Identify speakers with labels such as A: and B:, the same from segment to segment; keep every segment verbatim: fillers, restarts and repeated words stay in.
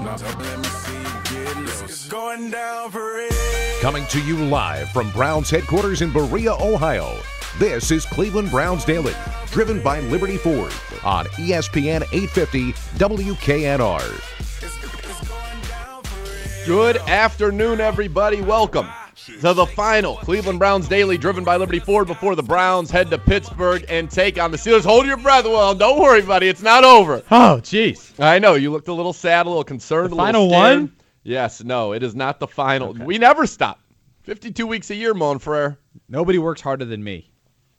A: Going down for it.
B: Coming to you live from Browns headquarters in Berea, Ohio. This is Cleveland Browns Daily, driven by Liberty Ford on E S P N eight fifty W K N R.
C: Good afternoon, everybody. Welcome to the final Cleveland Browns Daily, driven by Liberty Ford, before the Browns head to Pittsburgh and take on the Steelers. Hold your breath. Well, don't worry, buddy. It's not over.
D: Oh, jeez.
C: I know. You looked a little sad, a little concerned.
D: The
C: a little
D: final
C: scared.
D: one?
C: Yes. No, it is not the final.
D: Okay.
C: We never stop. fifty-two weeks a year, Mon Frere.
D: Nobody works harder than me.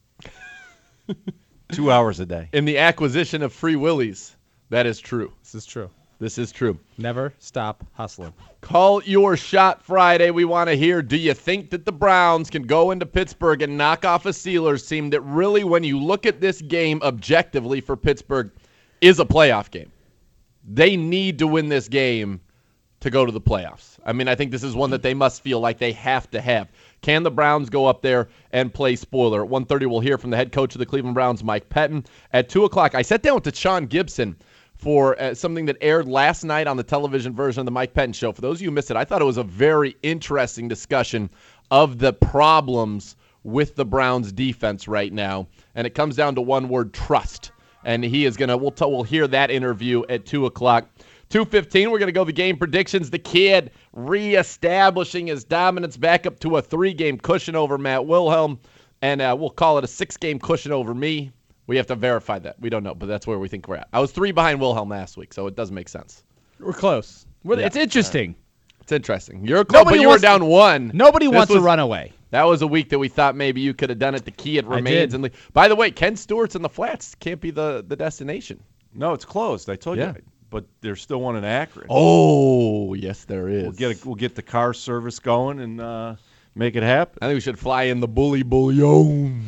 E: Two hours a day.
C: In the acquisition of free willies. That is true.
D: This is true.
C: This is true.
D: Never stop hustling.
C: Call your shot Friday. We want to hear, do you think that the Browns can go into Pittsburgh and knock off a Steelers team that really, when you look at this game objectively for Pittsburgh, is a playoff game? They need to win this game to go to the playoffs. I mean, I think this is one that they must feel like they have to have. Can the Browns go up there and play spoiler? At one thirty, we'll hear from the head coach of the Cleveland Browns, Mike Pettine. At two o'clock, I sat down with Deshaun Gibson for uh, something that aired last night on the television version of the Mike Pettine Show. For those of you who missed it, I thought it was a very interesting discussion of the problems with the Browns defense right now. And it comes down to one word: trust. And he is going to, we'll, t- we'll hear that interview at two o'clock. two fifteen, we're going to go the game predictions. The kid reestablishing his dominance back up to a three-game cushion over Matt Wilhelm. And uh, we'll call it a six-game cushion over me. We have to verify that. We don't know, but that's where we think we're at. I was three behind Wilhelm last week, so it does make sense.
D: We're close. We're,
C: Yeah.
D: It's interesting.
C: It's interesting. You're close, but you were
D: wants
C: down
D: to-
C: one.
D: Nobody
C: This
D: wants
C: was-
D: to run away.
C: That was a week that we thought maybe you could have done it. The key, it
D: I
C: remains.
D: did.
C: In the, by the way, Ken Stewart's in the flats can't be the, the destination.
E: No, it's closed. I told
C: Yeah.
E: you. But there's still one in Akron.
C: Oh, yes, there is.
E: We'll get a, we'll get the car service going and uh, make it happen.
C: I think we should fly in the Bully Bouillon.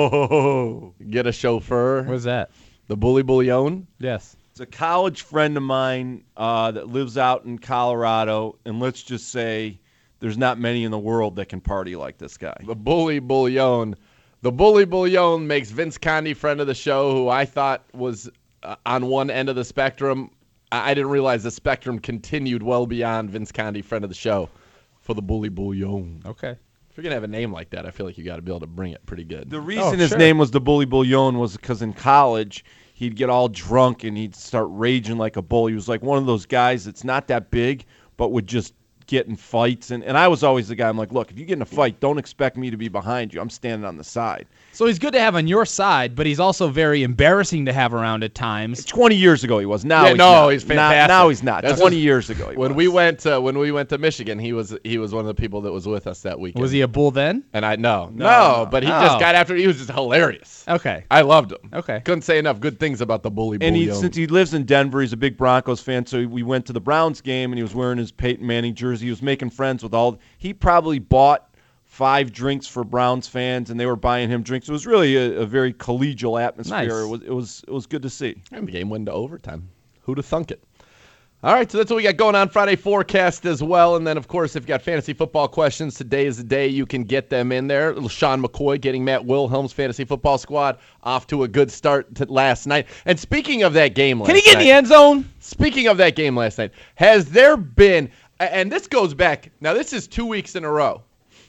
E: Oh,
C: Get a chauffeur.
D: What's that?
C: The Bully Bouillon?
D: Yes.
E: it's a college friend of mine uh, that lives out in Colorado, and let's just say there's not many in the world that can party like this guy.
C: The Bully Bouillon. The Bully Bouillon makes Vince Conde, friend of the show, who I thought was uh, on one end of the spectrum. I, I didn't realize the spectrum continued well beyond Vince Conde, friend of the show, for the Bully Bouillon.
D: Okay.
C: If you're going to have a name like that, I feel like you got to be able to bring it pretty good.
E: The reason
D: Oh,
E: his
D: sure.
E: name was the Bully Bouillon was because in college he'd get all drunk and he'd start raging like a bull. He was like one of those guys that's not that big but would just get in fights. And, and I was always the guy, I'm like, look, if you get in a fight, don't expect me to be behind you. I'm standing on the side.
D: So he's good to have on your side, but he's also very embarrassing to have around at times.
E: twenty years ago he was. Now
C: Yeah,
E: he's
C: no,
E: not.
C: he's
E: Now-
C: fantastic.
E: Now, he's not.
C: That's
E: twenty
C: just-
E: years ago he
C: When
E: was.
C: we went to, when we went to Michigan, he was he was one of the people that was with us that weekend.
D: Was he a bull then?
C: And I no, no,
E: No.
C: but he
D: Oh.
C: just got after. He was just hilarious.
D: Okay.
C: I loved him.
D: Okay.
C: Couldn't say enough good things about the Bully
E: And he,
C: Bouillon.
E: since he lives in Denver, he's a big Broncos fan, so we went to the Browns game, and he was wearing his Peyton Manning jersey. He was making friends with all – he probably bought five drinks for Browns fans, and they were buying him drinks. It was really a, a very collegial atmosphere.
D: Nice.
E: It was, it was it was good to see.
C: And the game went to overtime. Who'd have thunk it? All right, so that's what we got going on. Friday forecast as well. And then, of course, if you got fantasy football questions, today is the day you can get them in there. Little Sean McCoy getting Matt Wilhelm's fantasy football squad off to a good start to last night. And speaking of that game last
D: Can he get
C: night,
D: in the end zone?
C: Speaking of that game last night, has there been, and this goes back, now this is two weeks in a row,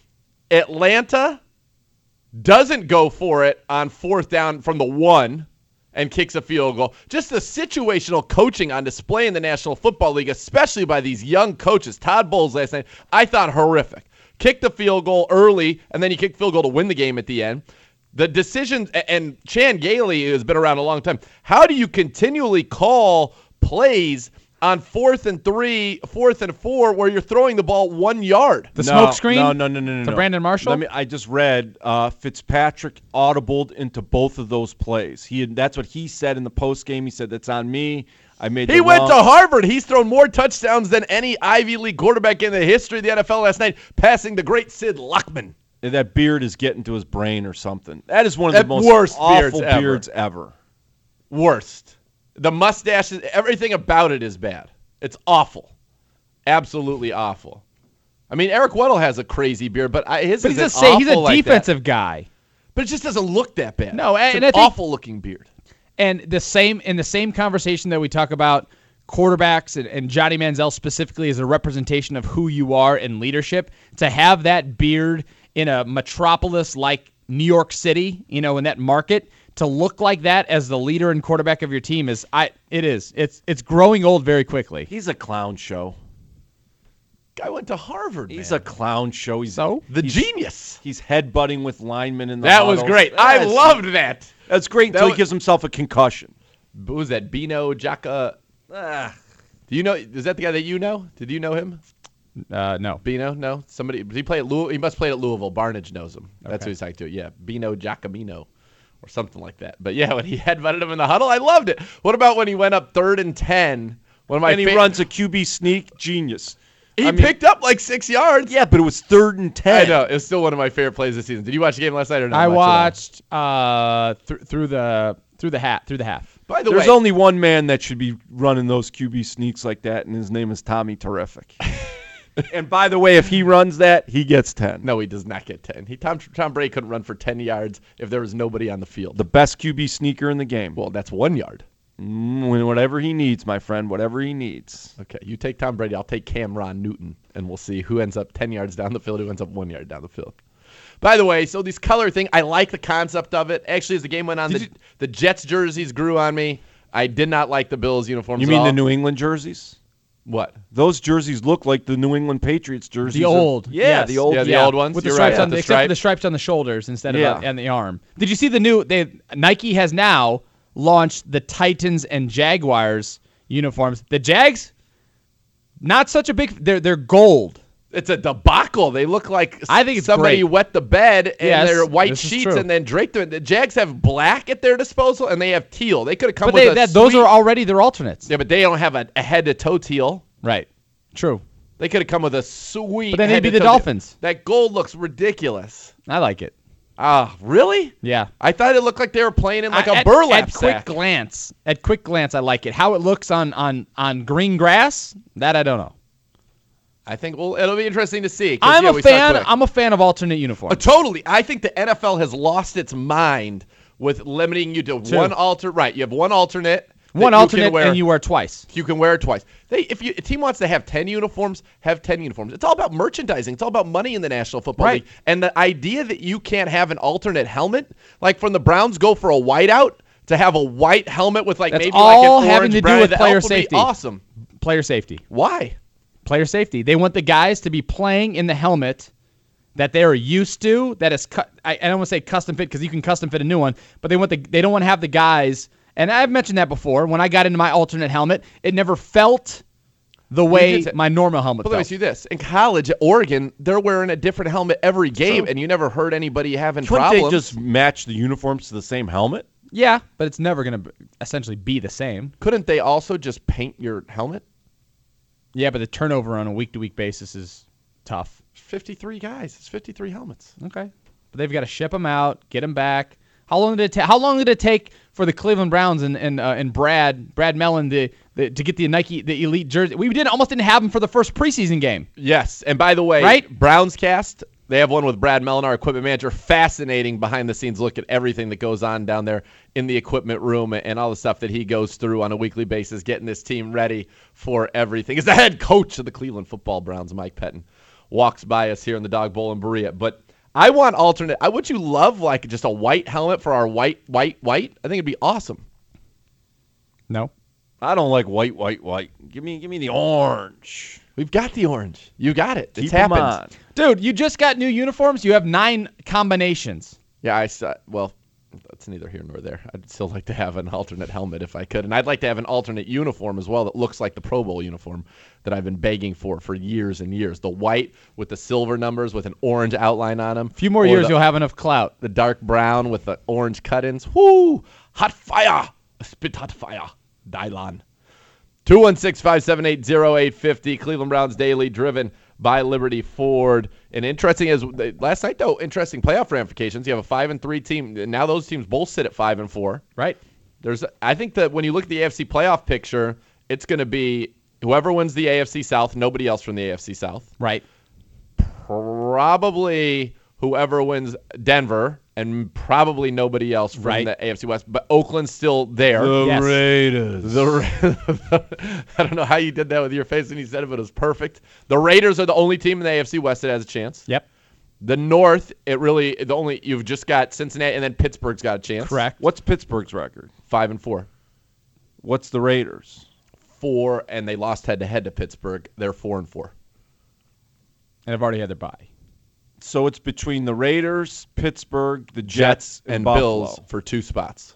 C: Atlanta doesn't go for it on fourth down from the one and kicks a field goal. Just the situational coaching on display in the National Football League, especially by these young coaches. Todd Bowles last night, I thought horrific. Kicked the field goal early, and then you kick field goal to win the game at the end. The decisions, and Chan Gailey has been around a long time. How do you continually call plays on fourth and three, fourth and four, where you're throwing the ball one yard?
D: The
E: No,
D: smoke screen?
E: No, no, no, no, no.
D: To
E: no.
D: Brandon Marshall?
E: Let me, I just read uh, Fitzpatrick audibled into both of those plays. He had, That's what he said in the post game. He said, that's on me. I made
C: He
E: the
C: went
E: wrong-
C: to Harvard. He's thrown more touchdowns than any Ivy League quarterback in the history of the N F L last night, passing the great Sid Luckman.
E: That beard is getting to his brain or something. That is one of
C: That
E: the most
C: worst
E: awful
C: beards ever.
E: beards ever.
C: Worst. The mustache, everything about it is bad. It's awful. Absolutely awful. I mean, Eric Weddle has a crazy beard, but I, his
D: But he's
C: isn't
D: a, say, he's a
C: awful like that.
D: defensive guy.
C: But it just doesn't look that bad.
D: No,
C: it's
D: and
C: an
D: I think-
C: awful looking beard.
D: And the same in the same conversation that we talk about quarterbacks and, and Johnny Manziel specifically is a representation of who you are in leadership. To have that beard in a metropolis like New York City, you know, in that market, to look like that as the leader and quarterback of your team is I it is. It's it's growing old very quickly.
E: He's a clown show.
C: Guy went to Harvard.
E: He's
C: man.
E: a clown show. He's
D: So?
C: the
E: he's,
C: genius.
E: He's headbutting with linemen in the
C: That was
E: huddles.
C: great. I
E: That's-
C: loved that.
E: That's great
C: That
E: until
C: was-
E: he gives himself a concussion.
C: Who was that? Bino Jaka. Ah. Do you know? Is that the guy that you know? Did you know him?
D: Uh, no.
C: Bino? No. Somebody. Did he play at Louisville? He must play at Louisville. Barnage knows him. That's
D: Okay.
C: who he's talking to. Yeah, Bino Giacomino, or something like that. But yeah, when he headbutted him in the huddle, I loved it. What about when he went up third and ten? One of my
E: And he
C: fa-
E: runs a Q B sneak. Genius.
C: He
E: I mean-
C: picked up like six yards.
E: Yeah, but it was third and
C: I
E: ten.
C: know. It's still one of my favorite plays this season. Did you watch the game last night or not?
D: I
C: watch it
D: watched uh, th- through the through the hat through the half.
C: all? By the
E: There's
C: way,
E: only one man that should be running those Q B sneaks like that, and his name is Tommy Terrific. And by the way, if he runs that, he gets ten.
C: no, he does not get ten. He Tom Tom Brady couldn't run for ten yards if there was nobody on the field.
E: The best Q B sneaker in the game.
C: well, that's one yard.
E: Mm, whatever he needs, my friend, whatever he needs.
C: Okay, you take Tom Brady, I'll take Cameron Newton, and we'll see who ends up ten yards down the field, who ends up one yard down the field. By the way, so this color thing, I like the concept of it. Actually, as the game went on, the, the Jets jerseys grew on me. I did not like the Bills uniforms.
E: You
C: at
E: mean
C: all.
E: the New England jerseys?
C: What?
E: Those jerseys look like the New England Patriots jerseys.
D: The
E: are-
D: old,
E: yeah,
D: yes.
E: the old,
C: Yeah, the old ones.
D: with the
C: You're
D: stripes
C: right,
D: on
C: the
D: the, except for
C: stripe.
D: the stripes on the shoulders instead of
E: Yeah.
D: on, on the arm. Did you see the new? They Nike has now launched the Titans and Jaguars uniforms. The Jags, not such a big. They're they're gold.
C: It's a debacle. They look like
D: I think it's
C: somebody
D: great.
C: wet the bed and
D: Yes,
C: they're white
D: this is
C: sheets
D: true.
C: and then draped them. The Jags have black at their disposal and they have teal. They could have come
D: But
C: with
D: they,
C: a
D: that, those
C: sweet-
D: are already their alternates.
C: Yeah, but they don't have a, a head to toe teal.
D: Right. True.
C: They could have come with a sweet.
D: But then they'd
C: head
D: be
C: to
D: the
C: toe teal.
D: Dolphins.
C: That gold looks ridiculous.
D: I like it.
C: Ah, really?
D: Yeah.
C: I thought it looked like they were playing in like
D: I-
C: a
D: at,
C: burlap
D: at quick
C: sack.
D: glance, at quick glance, I like it. How it looks on on on green grass, that I don't know.
C: I think well, it'll be interesting to see. 'cause,
D: I'm
C: yeah,
D: a
C: we saw
D: fan.
C: quick.
D: I'm a fan of alternate
C: Uh,
D: uniforms.
C: totally. I think the N F L has lost its mind with limiting you to
D: Two.
C: one alter. Right, you have one alternate. that
D: One
C: you
D: alternate,
C: can wear.
D: and you wear twice.
C: You can wear it twice. They, if you, a team wants to have ten uniforms, have ten uniforms. It's all about merchandising. It's all about money in the National Football
D: Right.
C: League. And the idea that you can't have an alternate helmet, like from the Browns go for a whiteout, to have a white helmet with like
D: That's
C: maybe
D: all
C: like an
D: having
C: orange
D: to do
C: brown
D: with
C: at the
D: player
C: elf would be
D: safety.
C: awesome.
D: Player safety.
C: Why?
D: Player safety. They want the guys to be playing in the helmet that they are used to. That is, cu- I, I don't want to say custom fit because you can custom fit a new one, but they want the they don't want to have the guys. And I've mentioned that before. When I got into my alternate helmet, it never felt the way
C: did say-
D: my normal helmet
C: But let me
D: felt.
C: see this. In college at Oregon, they're wearing a different helmet every game,
D: True.
C: and you never heard anybody having
E: Couldn't
C: problems.
E: they just match the uniforms to the same helmet?
D: Yeah, but it's never going to essentially be the same.
C: Couldn't they also just paint your helmet?
D: Yeah, but the turnover on a week-to-week basis is tough.
C: fifty-three guys. It's fifty-three helmets.
D: Okay, but they've got to ship them out, get them back. How long did it take? How long did it take for the Cleveland Browns and and, uh, and Brad Brad Mellon to, the, to get the Nike the elite jersey? We didn't almost didn't have them for the first preseason game.
C: Yes, and by the way,
D: Right?
C: Browns cast, they have one with Brad Mellon, our equipment manager. Fascinating behind-the-scenes look at everything that goes on down there in the equipment room and all the stuff that he goes through on a weekly basis, getting this team ready for everything. As the head coach of the Cleveland Football Browns, Mike Pettin, walks by us here in the Dog Bowl in Berea. But I want alternate. I would you love like just a white helmet for our white, white, white? I think it'd be awesome.
D: No.
E: I don't like white, white, white. Give me, give me the orange.
C: We've got the orange. You got it. It's
E: Keep 'em
C: happened.
E: on.
D: Dude, you just got new uniforms. You have nine combinations.
C: Yeah, I saw. Well, that's neither here nor there. I'd still like to have an alternate helmet if I could, and I'd like to have an alternate uniform as well that looks like the Pro Bowl uniform that I've been begging for for years and years. The white with the silver numbers with an orange outline on them.
D: A few more years, you'll have enough clout.
C: The dark brown with the orange cut-ins. Woo! Hot fire! Spit hot fire. Dylon. two one six, five seven eight, zero eight five zero. Cleveland Browns Daily, driven by Liberty Ford. And interesting as last night, though, interesting playoff ramifications. You have a five and three team. And now those teams both sit at five and four.
D: Right.
C: There's, I think that when you look at the A F C playoff picture, it's going to be whoever wins the A F C South, nobody else from the A F C South.
D: Right.
C: Probably whoever wins Denver and probably nobody else from
D: Right.
C: the A F C West. But Oakland's still there.
E: The
D: Yes.
E: Raiders.
C: The Ra- I don't know how you did that with your face when you said it, but it was perfect. The Raiders are the only team in the A F C West that has a chance.
D: Yep.
C: The North, it really the only you've just got Cincinnati, and then Pittsburgh's got a chance.
D: Correct.
E: What's Pittsburgh's record?
C: Five and four,
E: What's the Raiders?
C: four, and they lost head to head to Pittsburgh. They're four and four.
D: And I've already had their bye.
E: So it's between the Raiders, Pittsburgh, the Jets, and,
C: and
E: Buffalo.
C: Bills for two spots.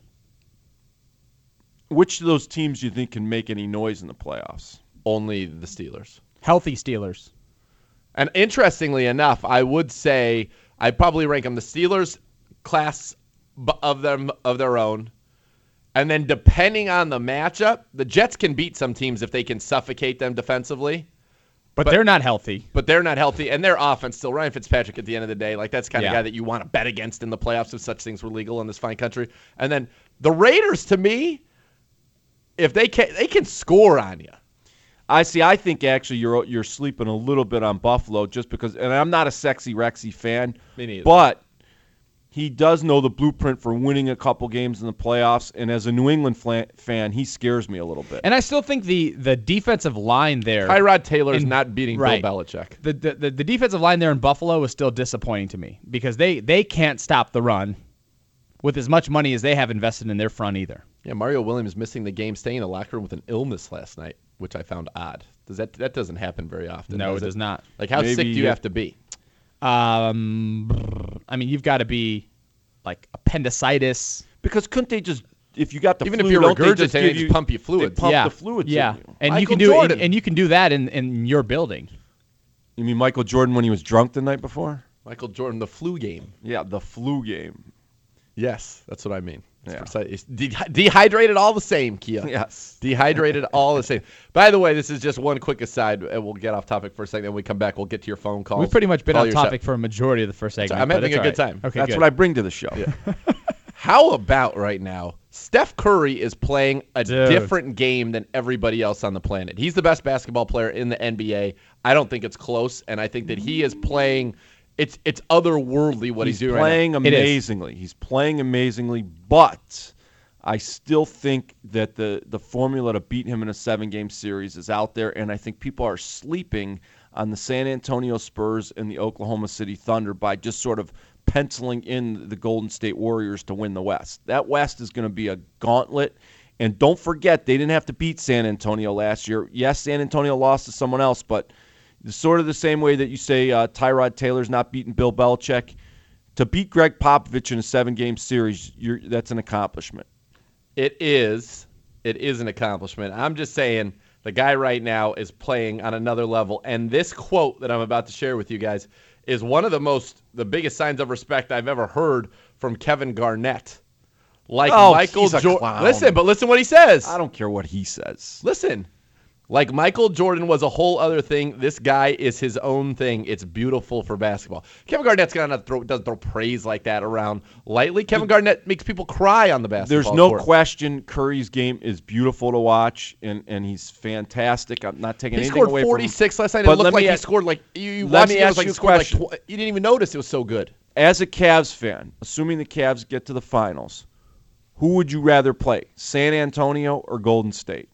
E: Which of those teams do you think can make any noise in the playoffs?
C: Only the Steelers.
D: Healthy Steelers.
C: And interestingly enough, I would say I'd probably rank them the Steelers class b- of them of their own. And then depending on the matchup, the Jets can beat some teams if they can suffocate them defensively.
D: But,
C: But-
D: they're not healthy.
C: But they're not healthy, and their offense still. Ryan Fitzpatrick at the end of the day, like that's the kind
D: Yeah.
C: of guy that you want to bet against in the playoffs if such things were legal in this fine country. And then the Raiders, to me, if they can, they can score on you.
E: I see. I think actually you're you're sleeping a little bit on Buffalo just because, and I'm not a sexy Rexy fan,
C: Me neither.
E: but he does know the blueprint for winning a couple games in the playoffs. And as a New England flan- fan, he scares me a little bit.
D: And I still think the the defensive line there.
C: Tyrod Taylor is
D: And-
C: not beating
D: right.
C: Bill Belichick.
D: The, the the the defensive line there in Buffalo is still disappointing to me because they they can't stop the run with as much money as they have invested in their front either.
C: Yeah, Mario Williams missing the game, staying in the locker room with an illness last night, which I found odd. Does that that doesn't happen very often?
D: No,
C: does
D: it does not.
C: Like, how
E: Maybe
C: sick do you
E: you-
C: have to be?
D: Um, I mean, you've got to be like appendicitis.
E: Because couldn't they just, if you got the
C: Even
E: flu,
C: if you're
E: don't they just
C: regurgitating,
E: give
C: they
E: you,
C: just pump you
E: they
C: fluids.
E: pump
D: yeah,
E: the fluids
D: yeah,
E: in you.
D: and you
C: Michael
D: can do
C: Jordan.
D: and, and you can do that in, in your building.
E: You mean Michael Jordan when he was drunk the night before?
C: Michael Jordan, the flu game.
E: Yeah, the flu game.
C: Yes, that's what I mean. It's
E: Yeah.
C: precise. It's de- dehydrated all the same, Kia.
E: Yes.
C: Dehydrated all the same. By the way, this is just one quick aside, and we'll get off topic for a second. When we come back, we'll get to your phone calls.
D: We've pretty much been
C: Call
D: on
C: your
D: topic
C: shot.
D: for a majority of the first segment.
C: I'm
D: but
C: having
D: it's
C: a good
D: all right.
C: time.
D: Okay,
E: That's
D: good.
E: what I bring to the show.
C: How about right now, Steph Curry is playing a
D: Dude.
C: different game than everybody else on the planet. He's the best basketball player in the N B A. I don't think it's close, and I think that he is playing it's it's otherworldly what he's,
E: He's
C: doing
E: playing
C: right
D: It is.
E: amazingly. He's playing amazingly, but I still think that the, the formula to beat him in a seven-game series is out there, and I think people are sleeping on the San Antonio Spurs and the Oklahoma City Thunder by just sort of penciling in the Golden State Warriors to win the West. That West is going to be a gauntlet, and don't forget, they didn't have to beat San Antonio last year. Yes, San Antonio lost to someone else, but it's sort of the same way that you say uh, Tyrod Taylor's not beating Bill Belichick. To beat Greg Popovich in a seven-game series, you're, that's an accomplishment.
C: It is. It is an accomplishment. I'm just saying the guy right now is playing on another level. And this quote that I'm about to share with you guys is one of the most, the biggest signs of respect I've ever heard from Kevin Garnett. Like
E: Oh,
C: Michael
E: he's a
C: Jordan.
E: clown.
C: Listen, but listen what he says.
E: I don't care what he says.
C: Listen. Like Michael Jordan was a whole other thing. This guy is his own thing. It's beautiful for basketball. Kevin Garnett's gonna throw doesn't throw praise like that around lightly. Kevin Garnett makes people cry on the basketball
E: There's no
C: court.
E: question Curry's game is beautiful to watch, and, and he's fantastic. I'm not taking
C: He
E: anything
C: scored
E: away
C: forty-six
E: from him.
C: last night.
E: But
C: It looked
E: let
C: like
E: me
C: he
E: ask-
C: scored like you, you
E: let
C: watched
E: me
C: it, it was
E: ask
C: like
E: you
C: he
E: a
C: scored like
E: question.
C: tw- you didn't even notice it was so good.
E: As a Cavs fan, assuming the Cavs get to the finals, who would you rather play, San Antonio or Golden State?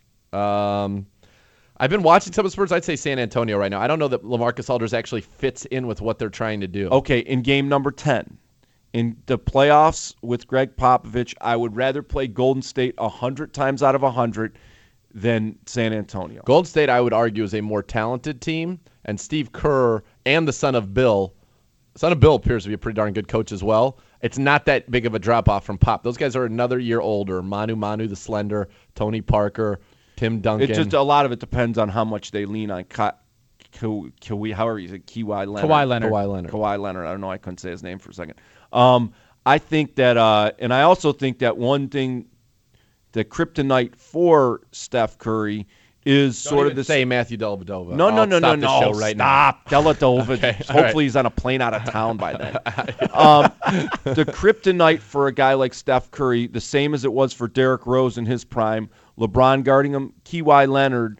C: Um, I've been watching some of the Spurs. I'd say San Antonio right now. I don't know that LaMarcus Aldridge actually fits in with what they're trying to do.
E: Okay, in game number ten, in the playoffs with Greg Popovich, I would rather play Golden State one hundred times out of one hundred than San Antonio.
C: Golden State, I would argue, is a more talented team, and Steve Kerr and the son of Bill, son of Bill appears to be a pretty darn good coach as well. It's not that big of a drop-off from Pop. Those guys are another year older. Manu Manu the Slender, Tony Parker, Tim Duncan.
E: It's just a lot of it depends on how much they lean on Ka- Ka- Ka- however you say Kawhi Leonard.
D: Kawhi Leonard.
C: Kawhi Leonard.
E: Kawhi Leonard. I don't know. I couldn't say his name for a second. Um, I think that, uh, and I also think that one thing, the kryptonite for Steph Curry is
C: Don't
E: sort
C: even
E: of the
C: say Matthew Dellavedova.
E: No, no,
C: I'll
E: no, no,
C: stop the
E: no.
C: show right now.
E: Stop. Dellavedova.
C: Okay, all
E: Hopefully
C: right.
E: he's on a plane out of town by then. um, the kryptonite for a guy like Steph Curry, the same as it was for Derrick Rose in his prime, LeBron guarding him, Kawhi Leonard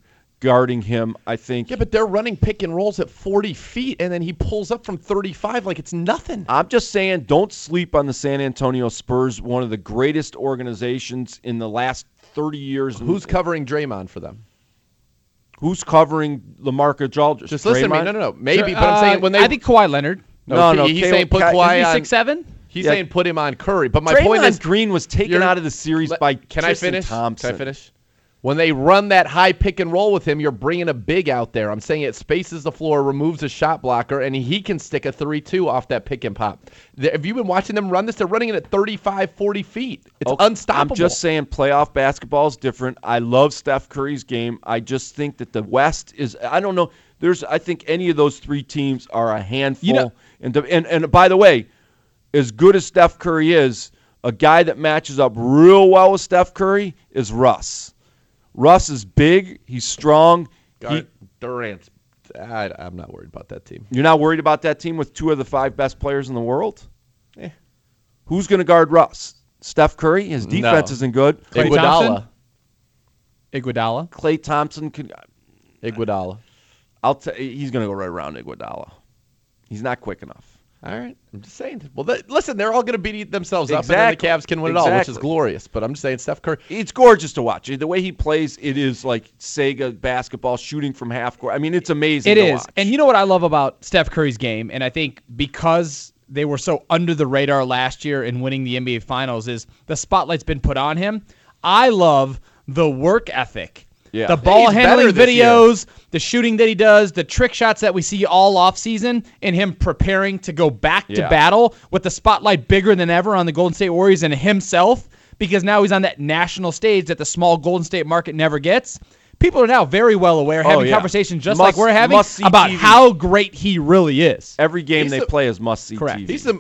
E: guarding him. I think.
C: Yeah, but they're running pick and rolls at forty feet, and then he pulls up from thirty-five like it's nothing.
E: I'm just saying, don't sleep on the San Antonio Spurs, one of the greatest organizations in the last thirty years.
C: Who's covering Draymond for them?
E: Who's covering LaMarcus Aldridge?
C: Just listen to me.
E: Draymond?
C: No, no, no. Maybe,
D: Uh,
C: but I'm saying when they.
D: I think Kawhi Leonard.
E: No, no,
C: He's
E: Kay-
C: saying put
E: Kay-
C: Kawhi
D: Is he
C: on.
D: six seven?
C: He's
E: Yeah.
C: saying put him on Curry. But my
E: Draymond
C: point is,
E: Green was taken
C: you're-
E: out of the series
C: let-
E: by
C: Can
E: Tristan
C: I finish?
E: Thompson.
C: Can I finish? When they run that high pick and roll with him, you're bringing a big out there. I'm saying it spaces the floor, removes a shot blocker, and he can stick a three two off that pick and pop. Have you been watching them run this? They're running it at thirty-five, forty feet. It's
E: Okay,
C: unstoppable.
E: I'm just saying playoff basketball is different. I love Steph Curry's game. I just think that the West is, I don't know, there's, I think any of those three teams are a handful.
D: You know-
E: and, and, and by the way, as good as Steph Curry is, a guy that matches up real well with Steph Curry is Russ. Russ is big. He's strong. He,
C: Gar- Durant's. I, I'm not worried about that team.
E: you're not worried about that team with two of the five best players in the world?
C: Eh.
E: Who's going to guard Russ? Steph Curry? His defense
C: No.
E: isn't good.
D: Klay
C: Iguodala.
D: Thompson? Iguodala.
E: Klay Thompson can.
C: Iguodala.
E: I'll t- he's going to go right around Iguodala. He's not quick enough.
C: All right. I'm just saying. Well, th- listen, they're all going to beat themselves
E: Exactly.
C: up, and then the Cavs can win it all, which is
E: Exactly.
C: glorious. But I'm just saying, Steph Curry.
E: It's gorgeous to watch. The way he plays, it is like Sega basketball, shooting from half court. I mean, it's amazing
D: It
E: to
D: is.
E: watch.
D: And you know what I love about Steph Curry's game, and I think because they were so under the radar last year in winning the N B A Finals, is the spotlight's been put on him. I love the work ethic.
E: Yeah.
D: The ball
C: He's better
D: handling
C: this year.
D: videos, the shooting that he does, the trick shots that we see all off season, and him preparing to go back to
E: Yeah.
D: battle with the spotlight bigger than ever on the Golden State Warriors and himself, because now he's on that national stage that the small Golden State market never gets. People are now very well aware, having
E: yeah.
D: conversations just
E: Must-
D: like we're having
E: must see
D: about
E: T V.
D: how great he really is.
E: Every game
C: He's
E: they
C: a-
E: play is must-see
D: Correct.
E: T V.
C: He's the,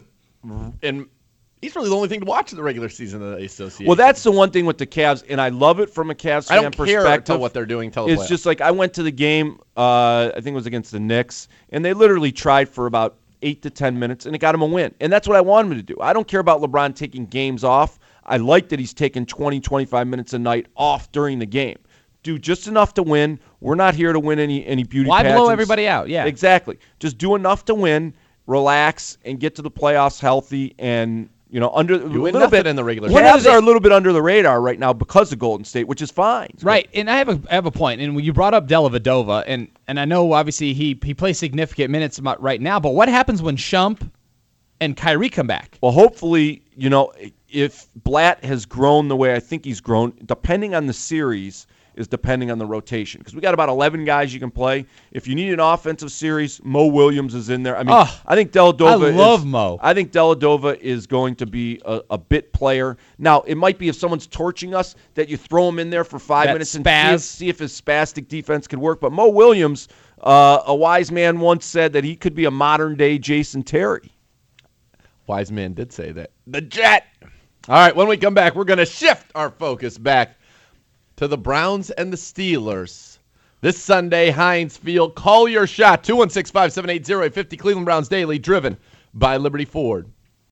C: and he's really the only thing to watch in the regular season of the association.
E: Well, that's the one thing with the Cavs, and I love it from a Cavs
C: I
E: fan
C: don't care
E: perspective.
C: until what they're doing. Till the
E: It's
C: playoffs.
E: just like I went to the game, uh, I think it was against the Knicks, and they literally tried for about eight to ten minutes, and it got them a win. And that's what I want him to do. I don't care about LeBron taking games off. I like that he's taking twenty, twenty-five minutes a night off during the game. Do just enough to win. We're not here to win any, any beauty
D: Why
E: pageants.
D: blow everybody out? Yeah.
E: Exactly. Just do enough to win, relax, and get to the playoffs healthy and, you know, under a
C: win
E: little
C: nothing
E: bit
C: in the regular
E: Cavs
D: season.
E: are a little bit under the radar right now because of Golden State, which is fine.
D: Right, and I have a I have a point. And when you brought up Dellavedova, and and I know obviously he he plays significant minutes mo- right now, but what happens when Shump and Kyrie come back?
E: Well, hopefully, you know, if Blatt has grown the way I think he's grown, depending on the series, is depending on the rotation. Because we got about eleven guys you can play. If you need an offensive series, Mo Williams is in there. I mean,
D: Oh,
E: I think Dellavedova
D: I love
E: is,
D: Mo.
E: I think Dellavedova is going to be a, a bit player. Now, it might be if someone's torching us that you throw him in there for five
D: That
E: minutes and
D: spaz.
E: see if, see if his spastic defense could work. But Mo Williams, uh, a wise man once said that he could be a modern-day Jason Terry.
C: Wise man did say that. The Jet. All right, when we come back, we're going to shift our focus back to the Browns and the Steelers. This Sunday, Heinz Field. Call your shot. two one six, five seven eight, zero eight five zero. Cleveland Browns Daily, driven by Liberty Ford.